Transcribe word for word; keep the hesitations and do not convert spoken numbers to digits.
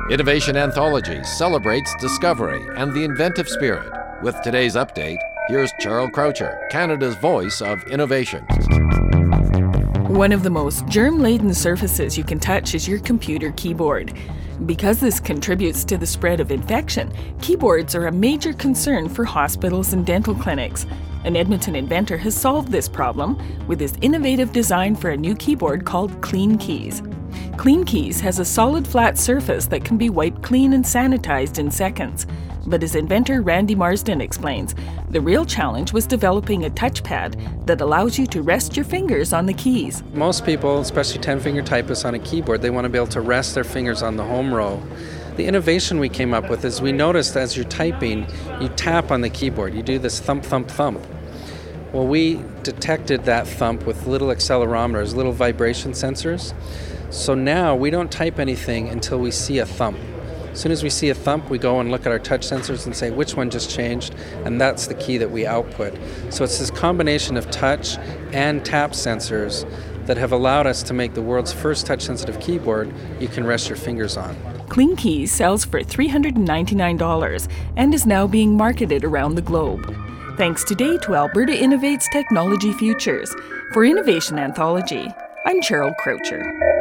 Innovation Anthology celebrates discovery and the inventive spirit. With today's update, here's Cheryl Croucher, Canada's voice of innovation. One of the most germ-laden surfaces you can touch is your computer keyboard. Because this contributes to the spread of infection, keyboards are a major concern for hospitals and dental clinics. An Edmonton inventor has solved this problem with his innovative design for a new keyboard called Clean Keys. Clean Keys has a solid flat surface that can be wiped clean and sanitized in seconds. But as inventor Randy Marsden explains, the real challenge was developing a touchpad that allows you to rest your fingers on the keys. Most people, especially ten-finger typists on a keyboard, they want to be able to rest their fingers on the home row. The innovation we came up with is we noticed as you're typing, you tap on the keyboard. You do this thump, thump, thump. Well, we detected that thump with little accelerometers, little vibration sensors. So now we don't type anything until we see a thump. As soon as we see a thump, we go and look at our touch sensors and say which one just changed, and that's the key that we output. So it's this combination of touch and tap sensors that have allowed us to make the world's first touch-sensitive keyboard you can rest your fingers on. Clean Keys sells for three hundred ninety-nine dollars and is now being marketed around the globe. Thanks today to Alberta Innovates Technology Futures. For Innovation Anthology, I'm Cheryl Croucher.